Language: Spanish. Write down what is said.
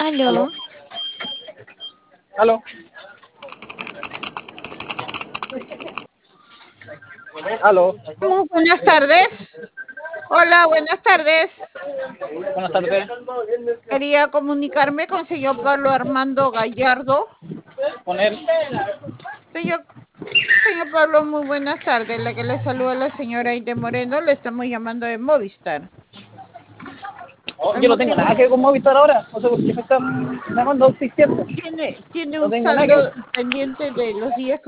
¿Aló? Aló, aló, aló. Muy buenas tardes. Hola, buenas tardes. Buenas tardes. Quería comunicarme con señor Pablo Armando Gallardo. Con él. Señor, señor Pablo, muy buenas tardes. La que le saluda la señora Aide Moreno, le estamos llamando de Movistar. Oh, El yo no tengo motivo, nada que ver con Movistar ahora. No sé por qué me están llamando 600. tiene No un tengo nada que saldo ver. pendiente de los días que